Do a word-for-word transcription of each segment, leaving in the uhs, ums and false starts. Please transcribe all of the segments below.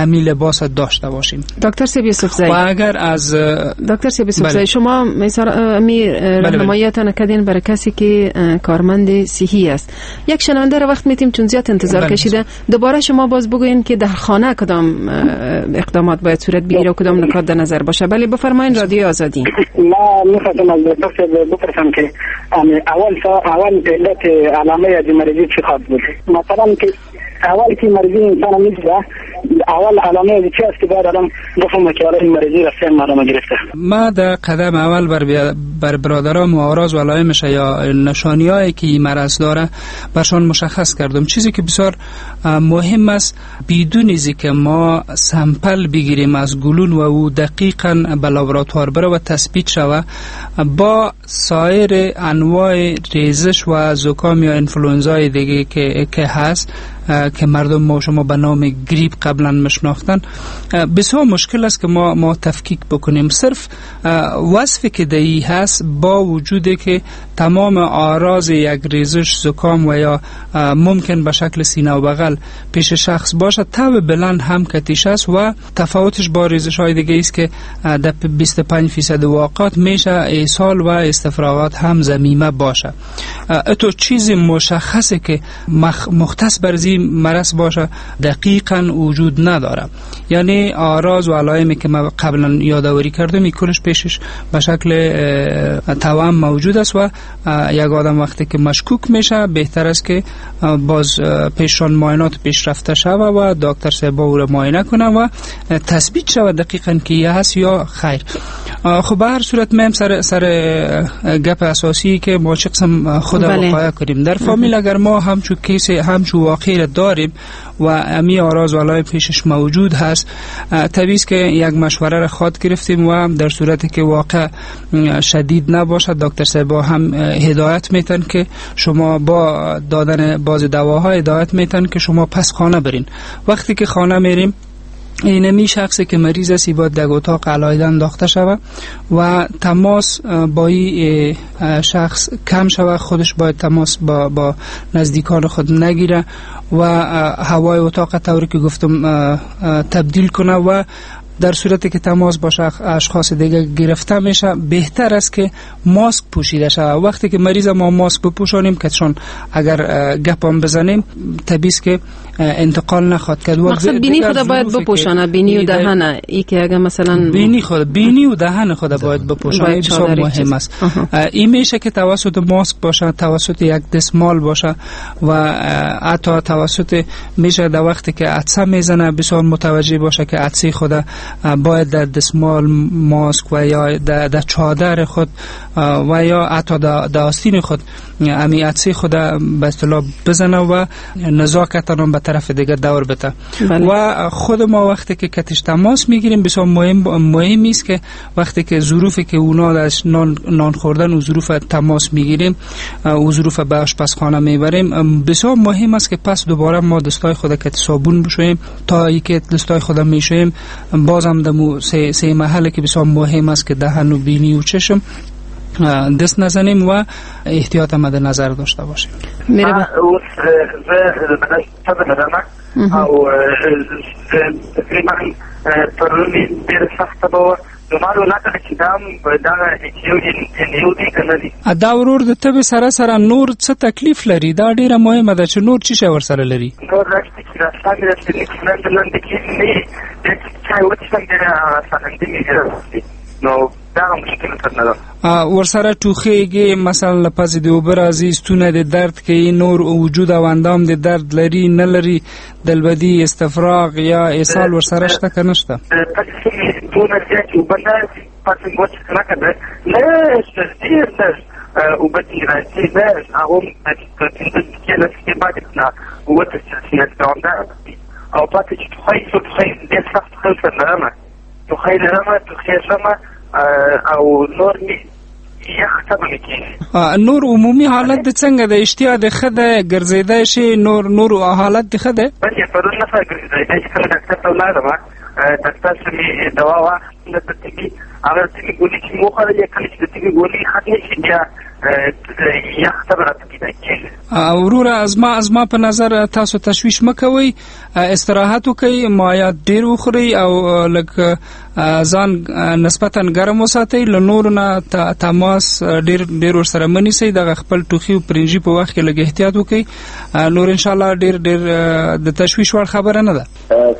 همین لباس داشته باشیم. دکتر سیب یوسفزئی، و اگر از دکتر سیب یوسفزئی شما مثلا می راهنماییتان کردین برای کسی که کارمند صحی است، یک شنونده رو وقت میتیم چون زیاد انتظار بله. کشیده، دوباره شما باز بگوین که در خانه کدام اقدامات باید صورت بگیره و کدام نکات در نظر باشه. بله بفرمایید، رادیو آزادی. ما میخواستم از دکتر بپرسم که اول اول علت علامه بیماری چی خواهد بود؟ مثلا که اول که مریضی انسان میشه اول علامه چی است که باید الان بفهمه که الان مریضی رسته علامه گرفته؟ ما در قدم اول بر بر برادرام و آراز و علائمش یا نشانیایی که این مرض داره برشان مشخص کردم. چیزی که بسیار مهم است بدون از که ما سامپل بگیریم از گلون و او دقیقاً به لابراتوار بره و تثبیت شوه، با سایر انواع ریزش و زکام یا انفلوئنزای دیگه که که هست که مردم ما شما به نام گریپ قبلا مشناختن، بسیار مشکل است که ما ما تفکیک بکنیم. صرف وصفی که دایی هست با وجودی که تمام آراز یک ریزش، زکام و یا ممکن به شکل سینه و بغل پیش شخص باشه، تب بلند هم کتیش است و تفاوتش با ریزش های دیگه است که در بیست و پنج فیصد واقعات میشه ایصال و استفراغات هم ضمیمه باشه. اتو چیزی مشخصه که مختص بر زی مرض باشه دقیقاً وجود نداره. یعنی آراز و علائمی که ما قبلا یادآوری کردم کلش پیشش به شکل توام موجود است و یک آدم وقتی که مشکوک میشه بهتر است که باز پیشان معاینات پیشرفته شوه و دکتر صاحب او را معاینه کنه و تثبیت شوه دقیقاً که یه هست یا خیر. خب به هر صورت میم سر سر گپ اساسی که ما چه قسم خود وقایع کنیم در فامیل. اگر ما همچون کیس همچون واقعی داریم و امی آراز و علائم پیشش موجود هست، طبیعی است که یک مشوره را خواد گرفتیم و در صورتی که واقع شدید نباشد دکتر صاحب هم هدایت میتن که شما با دادن باز دواها هدایت میتن که شما پس خانه برین. وقتی که خانه میریم اینمی شخصی که مریض است باید در اتاق علیحده انداخته شود و تماس با این شخص کم شود، خودش باید تماس با, با نزدیکان خود نگیره و هوای اتاق طوری که گفتم تبدیل کنه و در صورتی که تماس با اشخاص دیگه گرفته میشه بهتر است که ماسک پوشیده شود. وقتی که مریض ما ماسک بپوشانیم که چون اگر گپام بزنیم طبیعی است که انتقال نخواد کرد. مقصد بینی خود باید بپوشانه، بینی و دهن. ای که اگر مثلا بینی خود بینی و دهن خود باید بپوشانه بسیار مهم است. این میشه که توسط ماسک باشه، توسط یک دستمال باشه و حتی توسط میشه در وقتی که عطسه میزنه بسیار متوجه باشه که عطسه خود باید در دستمال، ماسک و یا در, در چادر خود و یا حتی در, در آستین خود امی عطسه خود به اصطلاح بزنه و نزاکتان به طرف دیگر دور بده. بله. و خود ما وقتی که کتش تماس میگیریم بسیار مهم مهم است که وقتی که ظروفی که اونا داشت نان, نان خوردن و ظروف تماس میگیریم و ظروف به آشپزخانه میبریم بسیار مهم است که پس دوباره ما دستای خود کت صابون بشوییم تا اینکه دستای خود میشوییم بازم دمو سه, سه محله که بسیار مهم است که دهن و بینی و چشم دست نزنیم و احتیاط مد نظر داشته باشیم. میره با او تقریبا پرونی دیر سخت با دومارو نکره که دام داغه یو دی کنه دی دا ورور د تبه سره سره نور څه تکلیف لري؟ دا ډیره مهمه ده چې نور چی شي ور سره لري. نور راځي چې راځي چې څنګه لاندې کې نه چې وڅ څنګه څنګه نو دا مشکل نه ده. ور سره ټوخیږي مثلا لپس دی اوبر عزیز تونه د درد کې نور وجود او اندام د درد لري نه لري دلبدی استفراغ یا ایصال ور سره شته کنه شته تاسو تونه چې وبنه پاتې موږ څنګه کړه نه ستیر ده او بدی راځي ده هغه د کې د کې باندې نه وته چې نه ستونده او پاتې چې خو هیڅ څه د سخت خلک نه ما تو خیر نه تو خیر سما او نور می نور عمومی حالت د څنګه د اشتیا د خده ګرځیدای شي نور نور حالت د خده بلې پرون نه ګرځیدای چې کله ډاکټر ته ولاړم ډاکټر سمې دوا واخله ته چې هغه چې ګولې چې مو خره یې کله چې چې ګولې خاطر شي بیا یا خبره پیدا کېږي. وروره ازما ازما په نظر تاسو تشویش مکوئ، استراحت وکئ، مایعات ډیر وخورئ او لکه ځان نسبتا ګرم وساتئ، له نورو نه تماس ډیر ډیر ورسره منیسئ، دغه خپل ټوخي او پرنجي په وخت کې لږ احتیاط وکئ، نور ان شاء الله ډیر ډیر د تشویش وړ خبره نه ده.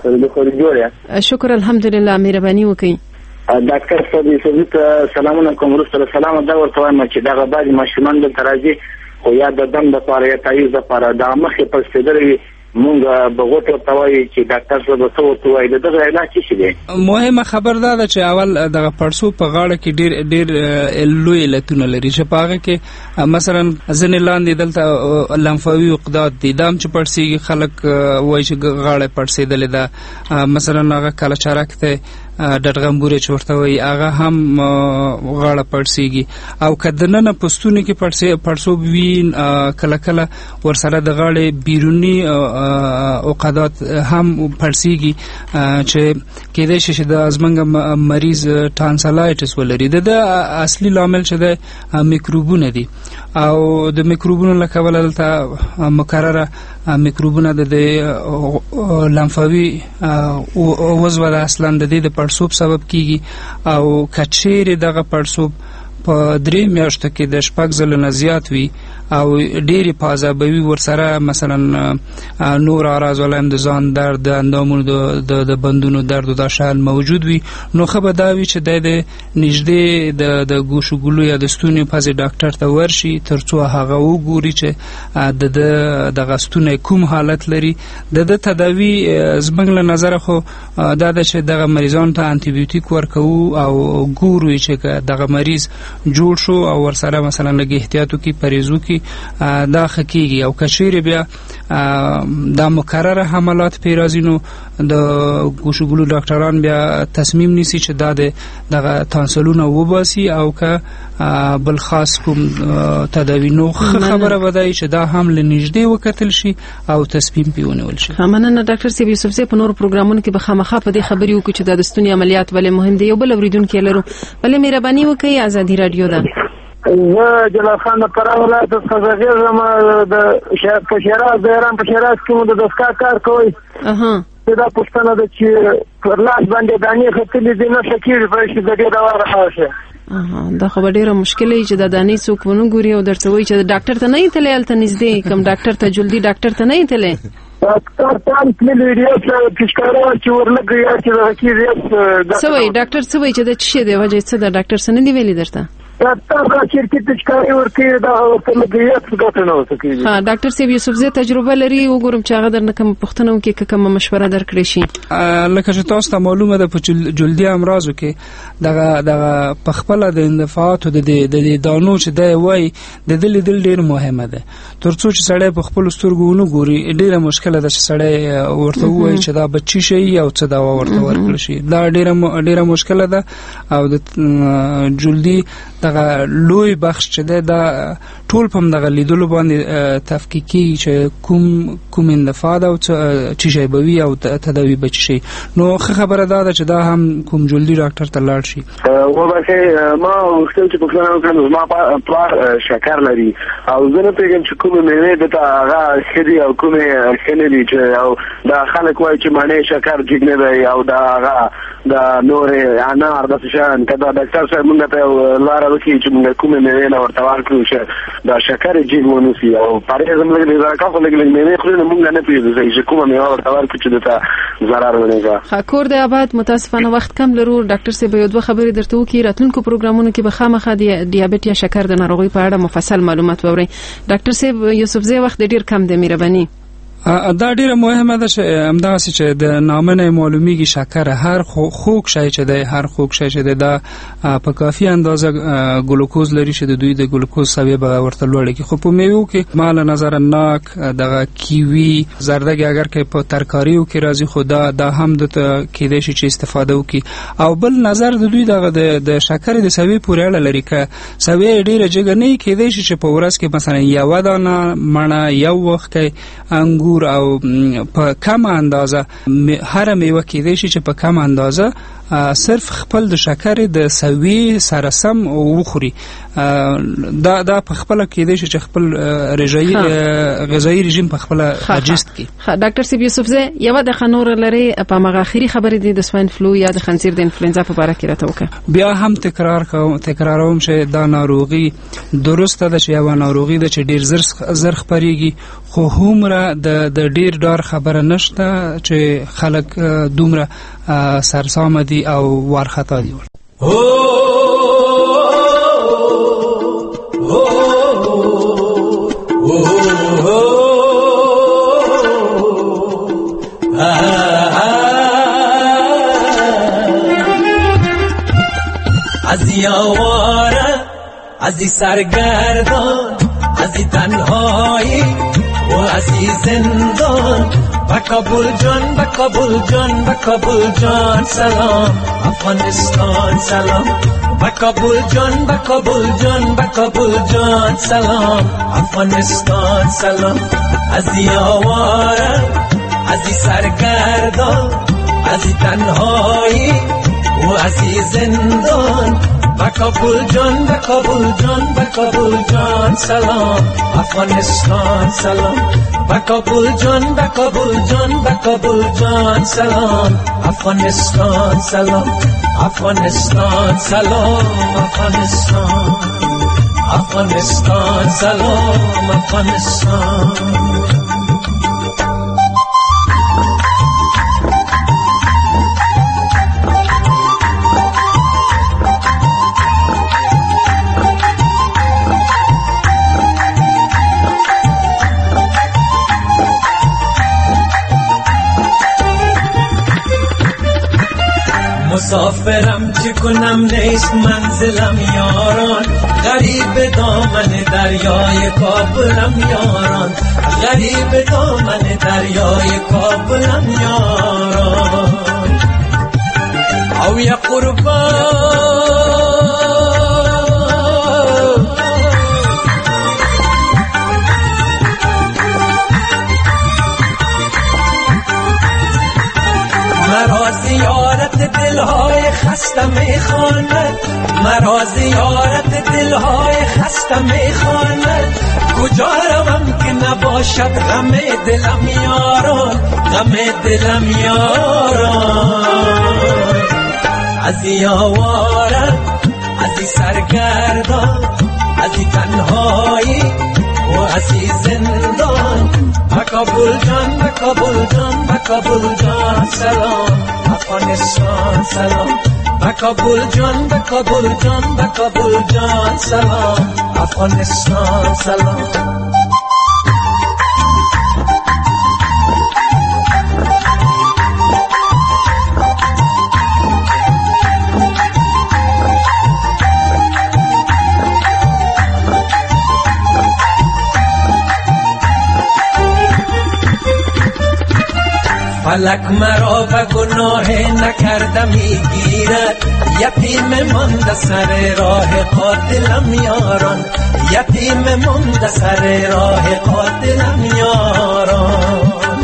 شکر الحمدلله، مهرباني وکئ. ډاکټر صاحب یوسفزي ته سلامونه کوم. وروسته سلام دا ورته وایم چې دغه بعضې ماشومان دلته راځي خو یا د دم دپاره یا تعویض دپاره دغه مخکې پړسېدلی وي، مونږ بغوت ورته وایي چې ډاکټر صاحب څه ورته وایي، د دغه علاج څه شی دی؟ مهمه خبر دا ده چې اول دغه پړسو په غاړه کې ډېر ډېر لوی علتونه لري چې په هغه کې مثلا ځینې لاندې دلته لمفاوي عقدات دي، دا هم چې پړسېږي خلک وایي چې غاړه پړسېدلې ده، مثلا هغه کلچرک دی ډډغمبورې چې ورته وایي هغه هم غاړه پړسېږي، او که دننه په ستوني کې پړسوب وي کله کله ورسره د غاړې بیروني عقدات هم پړسېږي چې کېدای شي چې د زمونږ مریض ټانسلایټس ولري. د اصلي لامل چې د میکروبونه دي او د میکروبونو له کبله دلته مکرره میکروبونه د لمفاوي عضو د اصلا د دې د پړسوب سبب کیږي، او کچېرې دغه پړسوب په درې میاشتو کې د شپږ ځله نه زیات وي او ډېرې پازابوي ورسره، مثلا نور اعراض ولیم د ځان درد، د اندامونو د بندونو درد او دا شیان موجود وي، نو ښه به دا وي چې دی د نږدې د ګوشو ګلو یا د ستوني پزې ډاکټر ته ورشي تر څو هغه وګوري چې د ده دغه ستونی کوم حالت لري. د ده تداوي زموږ له نظره خو دا ده چې دغه مریضانو ته انټي بیوټیک ورکوو او ګورو چې دغه مریض جوړ شو او ورسره مثلا لږ احتیاط وکړي، پرهیز وکړي، دا ښه کېږي. او که چیرې بیا دا مکرره حملات پې راځي نو د ګوشوګلو ډاکټران بیا تصمیم نیسي چې دا د دغه تانسلونه وباسي او که بل خاص کوم تداوی. نو خبره به دا چې دا هم له نږدې وکتل شي او تصمیم پې ونیول شي. مننه ډاکټر صاحب یوسفزي. په نورو پروګرامونو کې به خامخا په دې خبرې وکړو چې دا د ستوني عملیات ولې مهم دی. یو بل اورېدونکی لرو، بلې مهرباني وکړئ، ازادي راډیو ده. زه جلال خان د فراه ولایت څخه غږیږم، د په شیراز د ایران په شیراز کې مو د دستګاه کار کوئ. دا پوښتنه ده چې پر لاس باندې دانې ختلې دي، نښه کېږي په چې د دې دوا راښه. دا خو به ډېره مشکله وي چې د دانې څوک ونه ګوري او درته وایي چې ډاکټر ته نه یې تللی، هلته نږدې کوم ډاکټر ته، جلدي ډاکټر ته نه یې تللی؟ ډاکټر ته تللی ریاض پېچکاره چې ورلګي یا چې دغه کېږي څه وایي ډاکټر، څه وایي چې دا څه شی دی، وجه څه ده؟ ډاکټر څه نه دي ویلي درته؟ ډاکټر دا چیرته پېچکاري ورکوي، دا ورته لګي څه ګټه نه ورته کېږي. ها ډاکټر صاحب یوسفزي تجربه لري، وګورم چې هغه درنه کوم پوښتنه وکړي که کومه مشوره درکړی شي. لکه چې تاسو ته معلومه ده په جلدي امراضو کې دغه دغه په خپله د اندفاعاتو د د دانو چې دی وایي د ده لیدل ډېر مهمه ده، تر څو چې سړی په خپلو سترګو ونه ګوري ډېره مشکله ده چې سړی ورته ووایي چې دا به څه شي او څه دوا ورته ورکړل شي، دا ډېره ډېره مشکله ده. او د جلدي دغه لوی بخش چې دی دا ټول په دغه لیدلو باندې تفکیک کېږي چې کوم کوم اندفاع ده او څه شی به وي او تداوي به څه شي. نو ښه خبره دا ده چې دا هم کوم جلدي ډاکټر ته لاړ شي. وبخښئ، ما غوښتل چې پوښتنه وکړم، زما پلار شکر لري او زه نه پوهېږم چې کومې مېوې دته هغه ښه دي او کومې ښه نه دي، چې او دا خلک وایي چې مڼې شکر ټیک نه دی او دا هغه د نورې انار داسې شیان. که دا ډاکټر صاحب مونږ ته یو لاره وکړي چې مونږ کومې مېوې نه ورته ورکړو چې دا شکر یې جګ ونیسي او پرهیز هم لږ لږ خو لږ لږ مېوې خوري، نو مونږ نه پوهېږو چې کومه مېوه ورته ورکړو چې دته ضرر ونه کړي. ښه کور دی آباد. متاسفانه وخت کم لرو. ډاکټر صاحب یو دوه خبرې درته وکړي، راتلونکو پروګرامونو کې به خامخا د ډیابیټ یا شکر د ناروغۍ په اړه مفصل معلومات واورئ. ډاکټر صاحب یوسفزي وخت ډېر کم دی، مهرباني. دا ډیره مهمه ده چې همداسې چې د نامه نه معلومیږي شکر هر خوږ شی چې دی، هر خوږ شی چې دی دا په کافي اندازه ګلوکوز لري چې د دوی د ګلوکوز سویه به ورته لوړه کړي. خو په میوو کې ما له نظره ناک، دغه کیوي، زردګي اگر کې په ترکاریو کې راځي خو دا دا هم د کېدای شي چې استفاده وکړي. او بل نظر د دوی دغه د شکر د سویې پورې اړه لري، که سویه ډیره جګه نه کېدای شي چې په ورځ کې مثلا یو دانه مڼه یو وخت کې انګور او په کم اندازه هر میوه کېدای شي چې په کم اندازه صرف خپل د شکر د سوي سره سم وخوري دا دا په خپل کې دی چې خپل رژایي غذایی رژیم په خپل اجست کې. ډاکټر سیب یوسف زه یو د خنور لري په مغه اخیری خبرې دي د سواین فلو یا د خنزیر د انفلوئنزا په اړه کې راته وکړه. بیا هم تکرار کوم تکراروم چې دا ناروغي درسته ده چې یو ناروغي ده چې ډیر زر زر خبريږي خو همره د د ډیر ډار خبره نشته چې خلک دومره سرسام دي او وارخطا دي. ازی آواره ازی سرگردان ازی تنهایی و ازی زندان با کابل جان با کابل جان با کابل جان سلام افغانستان سلام با کابل جان با کابل جان با کابل جان سلام افغانستان سلام. ازی آواره ازی سرگردان ازی تنهایی و ازی زندان با کابل جان با کابل جان با کابل جان سلام افغانستان سلام با کابل جان با کابل جان با کابل جان سلام افغانستان سلام افغانستان سلام افغانستان افغانستان سلام افغانستان. مسافرم چه کنم نیست منزلم یاران غریب دامن دریای کابلم یاران غریب دامن دریای کابلم یاران او یا قربان مرا زیارت دلهای خسته میخواند مرا زیارت دلهای خسته میخواند کجا روم که نباشد غم دلم یاران غم دلم یاران. ازی آواره ازی سرگردان ازی تنهایی و ازی زندان با کابل جان با کابل جان با کابل جان سلام افغانستان سلام با کابل جان با کابل جان با کابل جان سلام افغانستان سلام. فلک مرا به گناه نکرده میگیرد یتیم مانده سر راه قاتلم یاران یتیم مانده سر راه قاتلم یاران.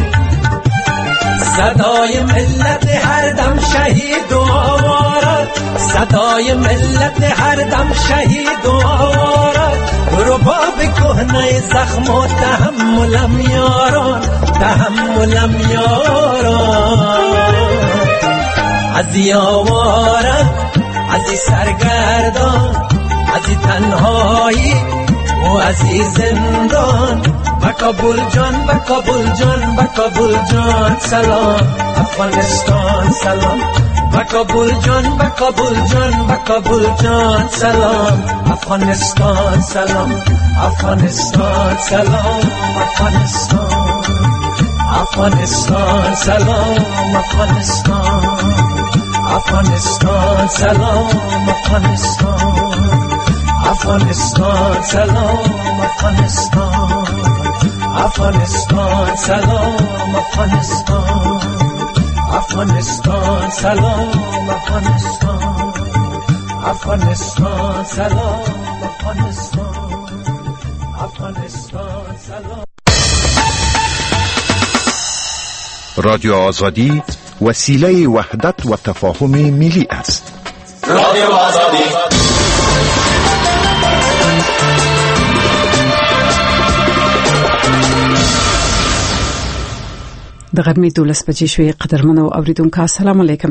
صدای ملت هر دم شهید و آوارد صدای ملت هر دم شهید و آوارد رباب کهنه زخم و تحملم یاران تحملم یاران. ازی آواره ازی سرگردان ازی تنهایی و ازی زندان با کابل جان با کابل جان با کابل جان سلام افغانستان سلام با کابل جان با کابل جان با کابل جان سلام افغانستان سلام افغانستان سلام افغانستان افغانستان سلام افغانستان افغانستان سلام افغانستان افغانستان سلام افغانستان افغانستان سلام افغانستان افغانستان سلام افغانستان افغانستان سلام افغانستان افغانستان سلام. رادیو آزادی وسیله وحدت و تفاهم ملی است. رادیو آزادی د غرمې دولس بجې شوې. قدرمنو اوریدونکو السلام علیکم.